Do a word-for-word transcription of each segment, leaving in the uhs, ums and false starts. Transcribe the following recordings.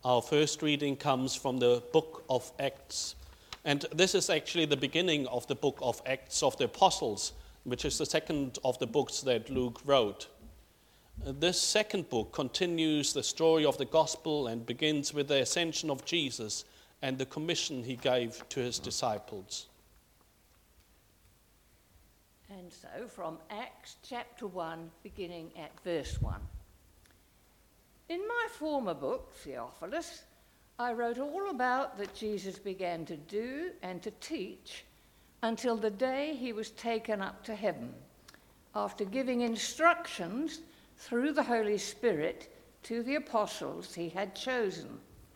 Our first reading comes from the book of Acts. And this is actually the beginning of the book of Acts of the Apostles, which is the second of the books that Luke wrote. This second book continues the story of the gospel and begins with the ascension of Jesus and the commission he gave to his disciples. And so from Acts chapter one, beginning at verse one. In my former book, Theophilus, I wrote all about that Jesus began to do and to teach until the day he was taken up to heaven, after giving instructions through the Holy Spirit to the apostles he had chosen.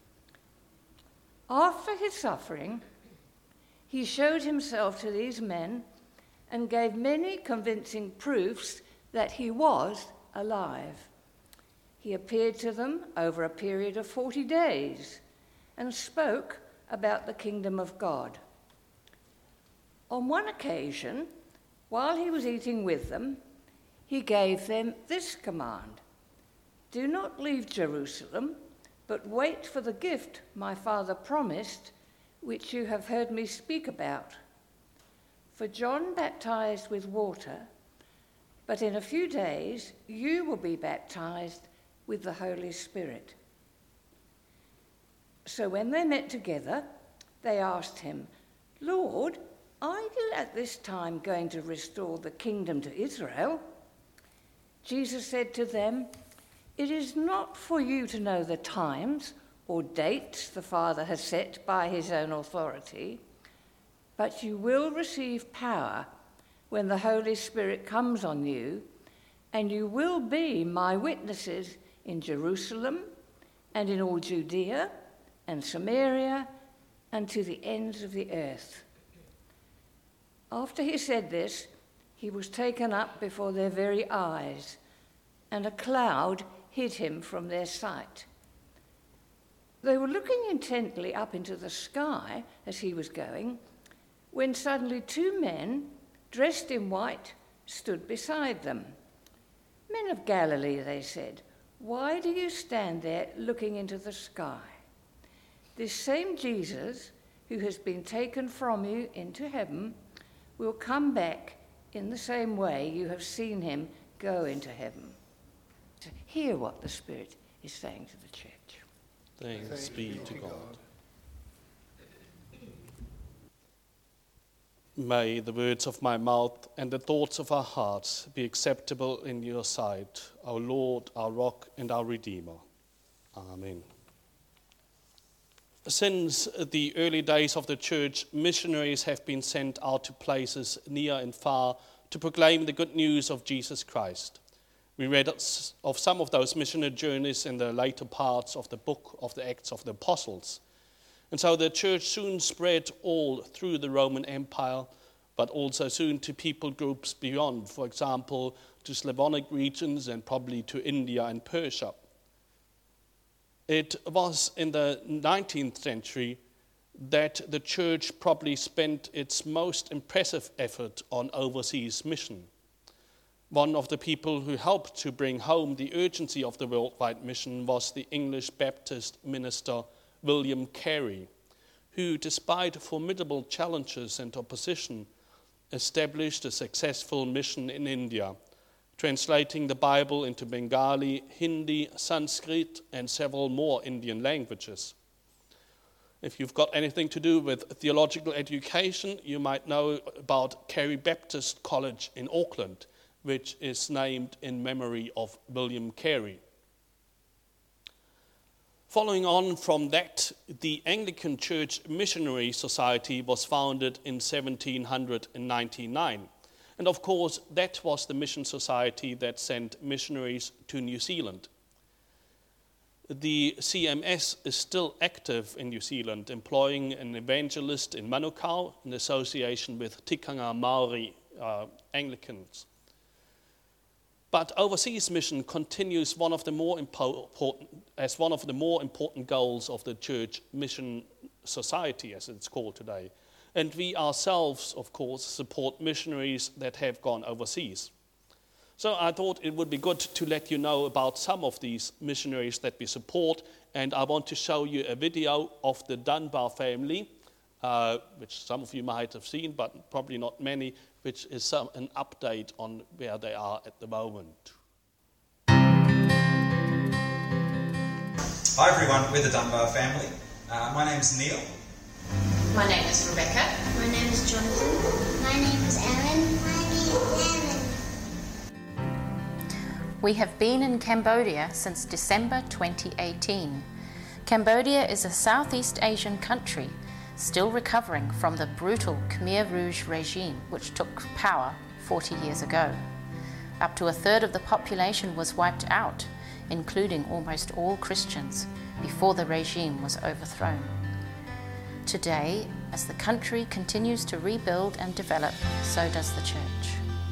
After his suffering, he showed himself to these men and gave many convincing proofs that he was alive. He appeared to them over a period of forty days and spoke about the kingdom of God. On one occasion, while he was eating with them, he gave them this command: "Do not leave Jerusalem, but wait for the gift my Father promised, which you have heard me speak about. For John baptized with water, but in a few days you will be baptized with the Holy Spirit." So when they met together, they asked him, "Lord, are you at this time going to restore the kingdom to Israel?" Jesus said to them, "It is not for you to know the times or dates the Father has set by his own authority, but you will receive power when the Holy Spirit comes on you, and you will be my witnesses in Jerusalem and in all Judea and Samaria and to the ends of the earth." After he said this, he was taken up before their very eyes, and a cloud hid him from their sight. They were looking intently up into the sky as he was going, when suddenly two men, dressed in white, stood beside them. "Men of Galilee," they said, "why do you stand there looking into the sky? This same Jesus, who has been taken from you into heaven, will come back in the same way you have seen him go into heaven." To hear what the Spirit is saying to the church. Thanks, Thanks be to God. God. May the words of my mouth and the thoughts of our hearts be acceptable in your sight, our Lord, our rock and our Redeemer. Amen. Since the early days of the church, missionaries have been sent out to places near and far to proclaim the good news of Jesus Christ. We read of some of those missionary journeys in the later parts of the book of the Acts of the Apostles. And so the church soon spread all through the Roman Empire, but also soon to people groups beyond, for example, to Slavonic regions and probably to India and Persia. It was in the nineteenth century that the church probably spent its most impressive effort on overseas mission. One of the people who helped to bring home the urgency of the worldwide mission was the English Baptist minister William Carey, who, despite formidable challenges and opposition, established a successful mission in India, translating the Bible into Bengali, Hindi, Sanskrit, and several more Indian languages. If you've got anything to do with theological education, you might know about Carey Baptist College in Auckland, which is named in memory of William Carey. Following on from that, the Anglican Church Missionary Society was founded in seventeen ninety-nine. And of course, that was the mission society that sent missionaries to New Zealand. The C M S is still active in New Zealand, employing an evangelist in Manukau in association with Tikanga Maori uh, Anglicans. But overseas mission continues one of the more important, as one of the more important goals of the Church Mission Society, as it's called today. And we ourselves, of course, support missionaries that have gone overseas. So I thought it would be good to let you know about some of these missionaries that we support, and I want to show you a video of the Dunbar family, uh, which some of you might have seen, but probably not many, which is some, an update on where they are at the moment. Hi everyone, we're the Dunbar family. Uh, my name's Neil. My name is Rebecca. My name is Jonathan. My name is Aaron. My name is Aaron. We have been in Cambodia since December twenty eighteen. Cambodia is a Southeast Asian country still recovering from the brutal Khmer Rouge regime which took power forty years ago. Up to a third of the population was wiped out, including almost all Christians, before the regime was overthrown. Today, as the country continues to rebuild and develop, so does the church.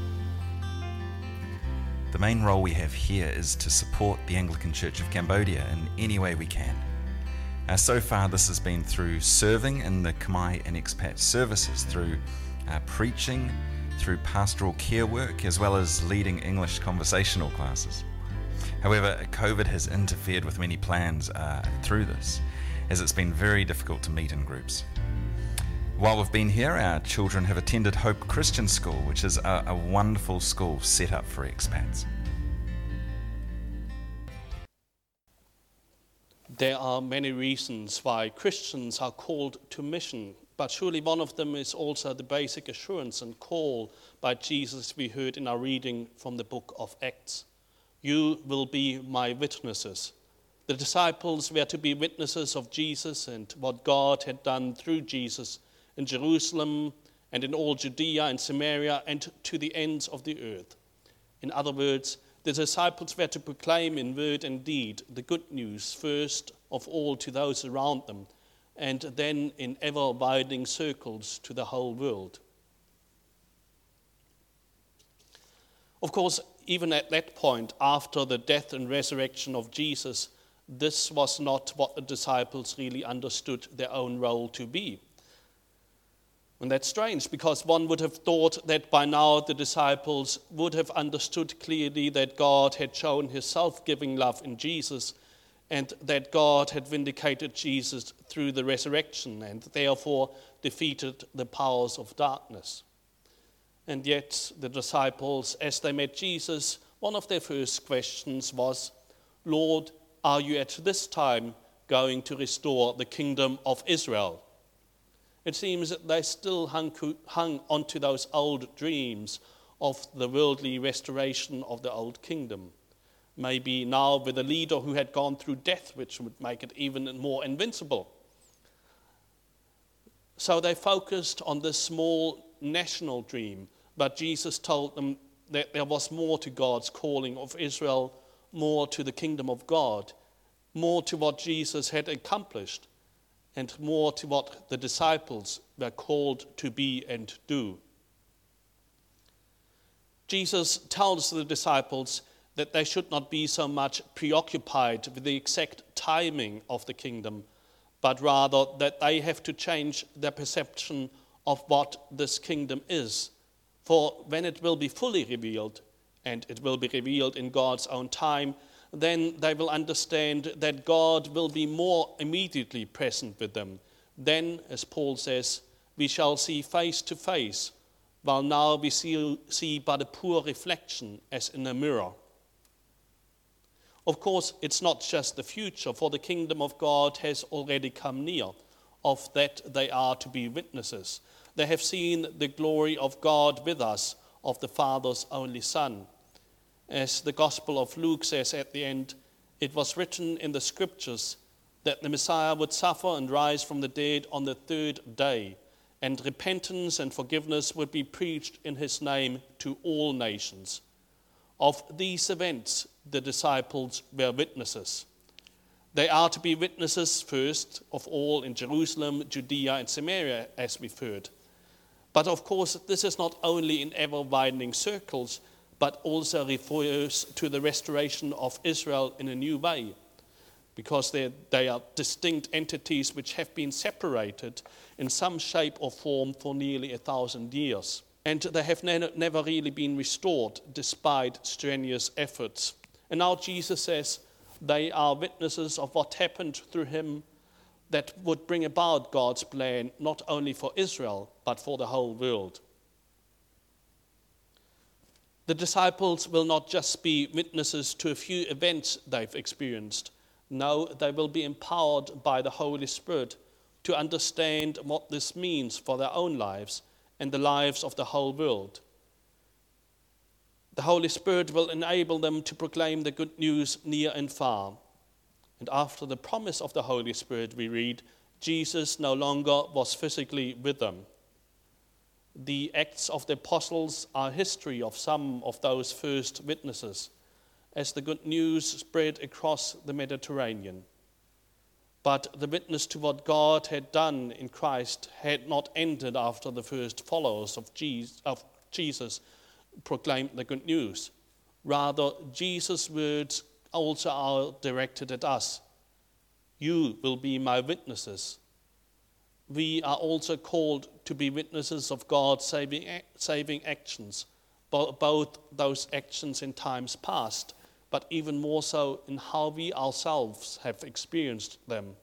The main role we have here is to support the Anglican Church of Cambodia in any way we can. Uh, so far this has been through serving in the Khmer and expat services, through uh, preaching, through pastoral care work, as well as leading English conversational classes. However, COVID has interfered with many plans uh, through this, as it's been very difficult to meet in groups. While we've been here, our children have attended Hope Christian School, which is a, a wonderful school set up for expats. There are many reasons why Christians are called to mission, but surely one of them is also the basic assurance and call by Jesus we heard in our reading from the book of Acts. You will be my witnesses. The disciples were to be witnesses of Jesus and what God had done through Jesus in Jerusalem and in all Judea and Samaria and to the ends of the earth. In other words, the disciples were to proclaim in word and deed the good news first of all to those around them, and then in ever-widening circles to the whole world. Of course, even at that point, after the death and resurrection of Jesus, this was not what the disciples really understood their own role to be. And that's strange, because one would have thought that by now the disciples would have understood clearly that God had shown his self-giving love in Jesus, and that God had vindicated Jesus through the resurrection and therefore defeated the powers of darkness. And yet the disciples, as they met Jesus, one of their first questions was, Lord, are you at this time going to restore the kingdom of Israel? It seems that they still hung, hung onto those old dreams of the worldly restoration of the old kingdom. Maybe now with a leader who had gone through death, which would make it even more invincible. So they focused on this small national dream, but Jesus told them that there was more to God's calling of Israel, more to the kingdom of God, more to what Jesus had accomplished, and more to what the disciples were called to be and do. Jesus tells the disciples that they should not be so much preoccupied with the exact timing of the kingdom, but rather that they have to change their perception of what this kingdom is. For when it will be fully revealed, and it will be revealed in God's own time, then they will understand that God will be more immediately present with them. Then, as Paul says, we shall see face to face, while now we see, see but a poor reflection as in a mirror. Of course, it's not just the future, for the kingdom of God has already come near. Of that they are to be witnesses. They have seen the glory of God with us, of the Father's only Son. As the Gospel of Luke says at the end, it was written in the Scriptures that the Messiah would suffer and rise from the dead on the third day, and repentance and forgiveness would be preached in his name to all nations. Of these events, the disciples were witnesses. They are to be witnesses first of all in Jerusalem, Judea, and Samaria, as we've heard. But of course, this is not only in ever-widening circles, but also refers to the restoration of Israel in a new way, because they are distinct entities which have been separated in some shape or form for nearly a thousand years. and they have ne- never really been restored despite strenuous efforts. And now Jesus says they are witnesses of what happened through him that would bring about God's plan, not only for Israel, but for the whole world. The disciples will not just be witnesses to a few events they've experienced. No, they will be empowered by the Holy Spirit to understand what this means for their own lives and the lives of the whole world. The Holy Spirit will enable them to proclaim the good news near and far. And after the promise of the Holy Spirit, we read, Jesus no longer was physically with them. The Acts of the Apostles are history of some of those first witnesses, as the good news spread across the Mediterranean. But the witness to what God had done in Christ had not ended after the first followers of Jesus proclaimed the good news. Rather, Jesus' words also are directed at us. You will be my witnesses. We are also called to be witnesses of God's saving, saving actions, both those actions in times past, but even more so in how we ourselves have experienced them.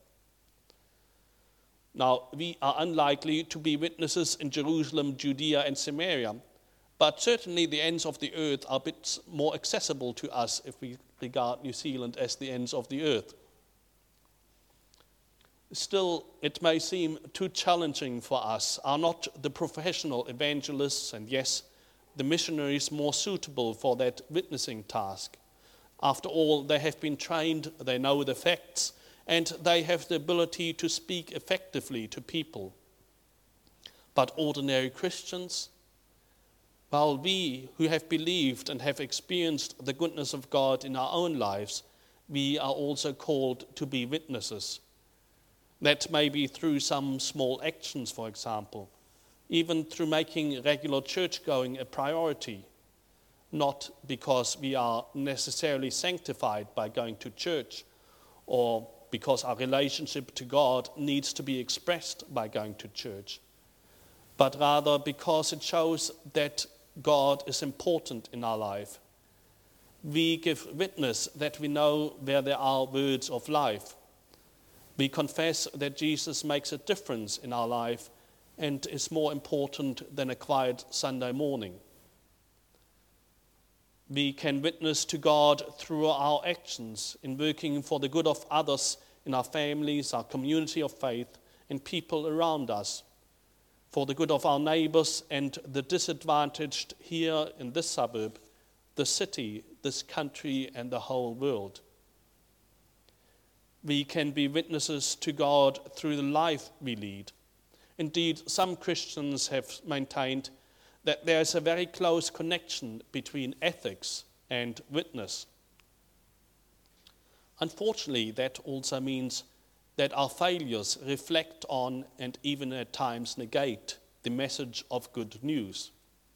Now, we are unlikely to be witnesses in Jerusalem, Judea, and Samaria, but certainly the ends of the earth are a bit more accessible to us if we regard New Zealand as the ends of the earth. Still, it may seem too challenging for us. Are not the professional evangelists and, yes, the missionaries more suitable for that witnessing task? After all, they have been trained, they know the facts, and they have the ability to speak effectively to people. But ordinary Christians, while we who have believed and have experienced the goodness of God in our own lives, we are also called to be witnesses. That may be through some small actions, for example, even through making regular church going a priority, not because we are necessarily sanctified by going to church or because our relationship to God needs to be expressed by going to church, but rather because it shows that God is important in our life. We give witness that we know where there are words of life. We confess that Jesus makes a difference in our life and is more important than a quiet Sunday morning. We can witness to God through our actions in working for the good of others in our families, our community of faith, and people around us, for the good of our neighbors and the disadvantaged here in this suburb, the city, this country, and the whole world. We can be witnesses to God through the life we lead. Indeed, some Christians have maintained that there is a very close connection between ethics and witness. Unfortunately, that also means that our failures reflect on and even at times negate the message of good news.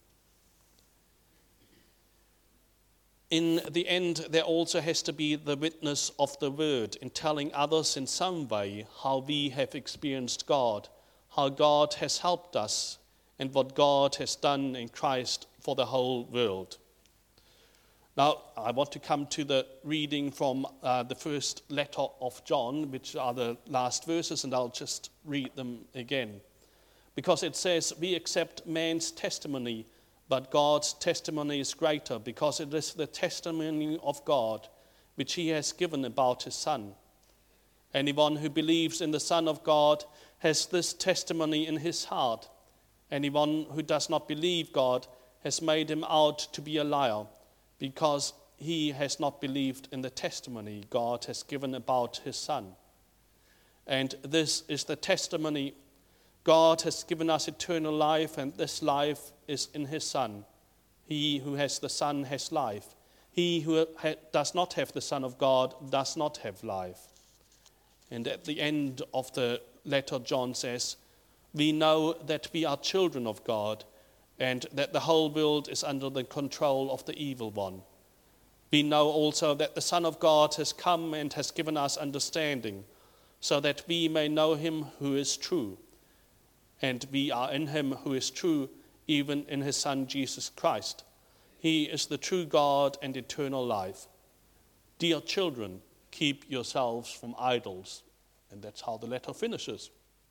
In the end, there also has to be the witness of the word in telling others in some way how we have experienced God, how God has helped us, and what God has done in Christ for the whole world. Now, I want to come to the reading from uh, the first letter of John, which are the last verses, and I'll just read them again. Because it says, we accept man's testimony, but God's testimony is greater, because it is the testimony of God, which he has given about his Son. Anyone who believes in the Son of God has this testimony in his heart. Anyone who does not believe God has made him out to be a liar, because he has not believed in the testimony God has given about his Son. And this is the testimony: God has given us eternal life, and this life is in his Son. He who has the Son has life. He who ha- does not have the Son of God does not have life. And at the end of the letter, John says, we know that we are children of God, and that the whole world is under the control of the evil one. We know also that the Son of God has come and has given us understanding, so that we may know him who is true. And we are in him who is true, even in his Son Jesus Christ. He is the true God and eternal life. Dear children, keep yourselves from idols. And that's how the letter finishes.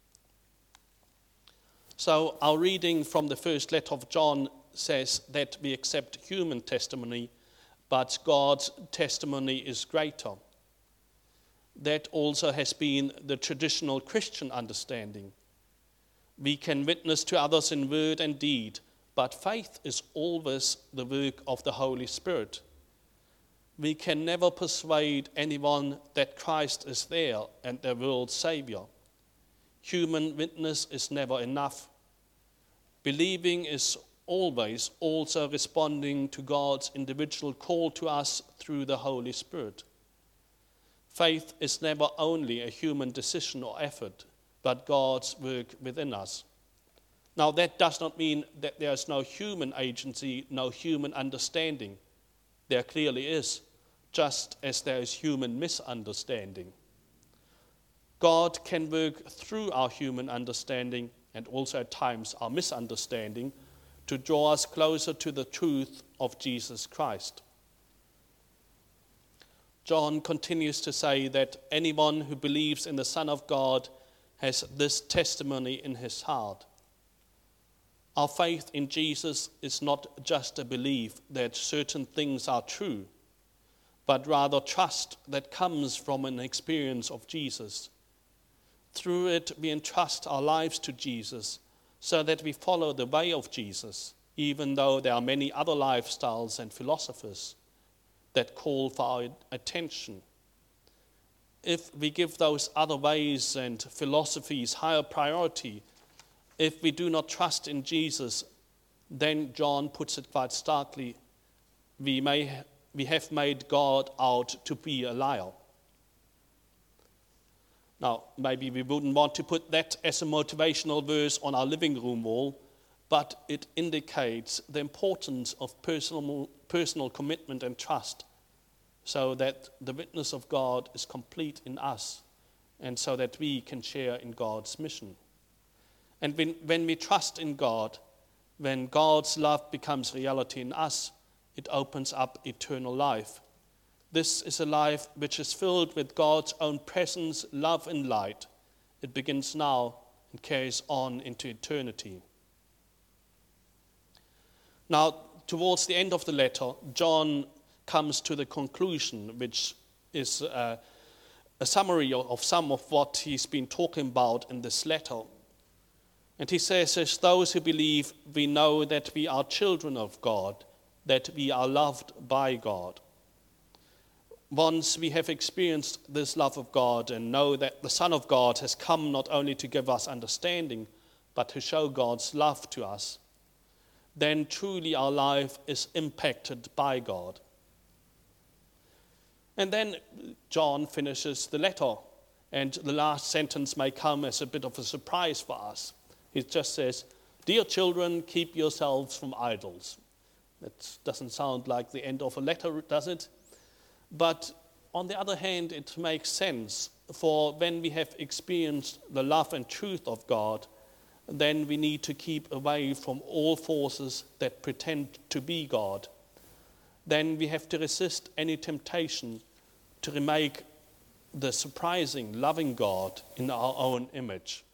So our reading from the first letter of John says that we accept human testimony, but God's testimony is greater. That also has been the traditional Christian understanding. We can witness to others in word and deed, but faith is always the work of the Holy Spirit. We can never persuade anyone that Christ is there and their world's Savior. Human witness is never enough. Believing is always also responding to God's individual call to us through the Holy Spirit. Faith is never only a human decision or effort, but God's work within us. Now, that does not mean that there is no human agency, no human understanding. There clearly is, just as there is human misunderstanding. God can work through our human understanding and also at times our misunderstanding to draw us closer to the truth of Jesus Christ. John continues to say that anyone who believes in the Son of God has this testimony in his heart. Our faith in Jesus is not just a belief that certain things are true, but rather trust that comes from an experience of Jesus. Through it, we entrust our lives to Jesus so that we follow the way of Jesus, even though there are many other lifestyles and philosophies that call for our attention. If we give those other ways and philosophies higher priority, if we do not trust in Jesus, then John puts it quite starkly, we may we have made God out to be a liar. Now, maybe we wouldn't want to put that as a motivational verse on our living room wall, but it indicates the importance of personal, personal commitment and trust, so that the witness of God is complete in us, and so that we can share in God's mission. And when, when we trust in God, when God's love becomes reality in us, it opens up eternal life. This is a life which is filled with God's own presence, love, and light. It begins now and carries on into eternity. Now, towards the end of the letter, John comes to the conclusion, which is uh, a summary of, of some of what he's been talking about in this letter. And he says, as those who believe, we know that we are children of God, that we are loved by God. Once we have experienced this love of God and know that the Son of God has come not only to give us understanding, but to show God's love to us, then truly our life is impacted by God. And then John finishes the letter, and the last sentence may come as a bit of a surprise for us. He just says, "Dear children, keep yourselves from idols." That doesn't sound like the end of a letter, does it? But on the other hand, it makes sense, for when we have experienced the love and truth of God, then we need to keep away from all forces that pretend to be God. Then we have to resist any temptation to remake the surprising, loving God in our own image.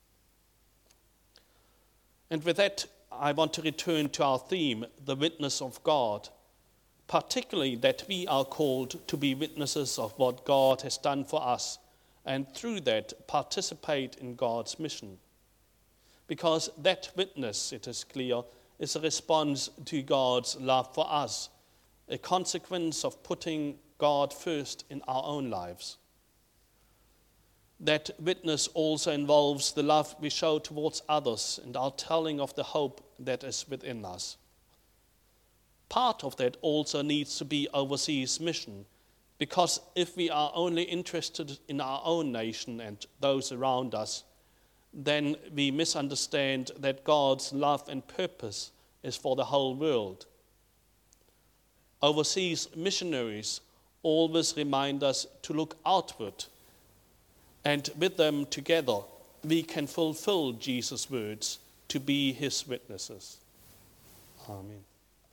And with that, I want to return to our theme, the witness of God, particularly that we are called to be witnesses of what God has done for us, and through that participate in God's mission. Because that witness, it is clear, is a response to God's love for us, a consequence of putting God first in our own lives. That witness also involves the love we show towards others and our telling of the hope that is within us. Part of that also needs to be overseas mission, because if we are only interested in our own nation and those around us, then we misunderstand that God's love and purpose is for the whole world. Overseas missionaries always remind us to look outward, and with them together we can fulfill Jesus' words to be his witnesses. Amen.